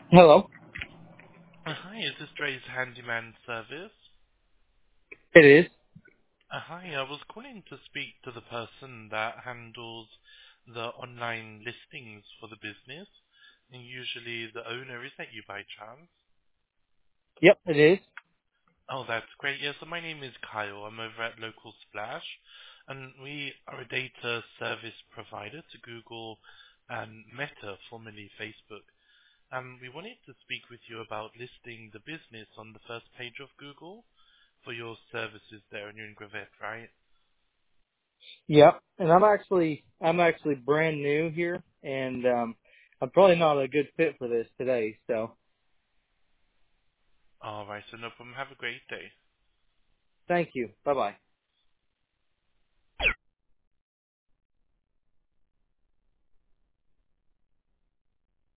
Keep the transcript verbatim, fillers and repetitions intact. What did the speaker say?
Hello. Uh, Hi, is this Dre's Handyman Service? It is. Uh, Hi, I was calling to speak to the person that handles the online listings for the business, and usually the owner. Is that you by chance? Yep, it is. Oh, that's great. Yeah, so my name is Kyle. I'm over at Local Splash, and we are a data service provider to Google and Meta, formerly Facebook. Um, we wanted to speak with you about listing the business on the first page of Google for your services there, and you're in Gravette, right? Yep. And I'm actually I'm actually brand new here, and um, I'm probably not a good fit for this today. So All right, so no problem. Have a great day. thank you. Bye bye.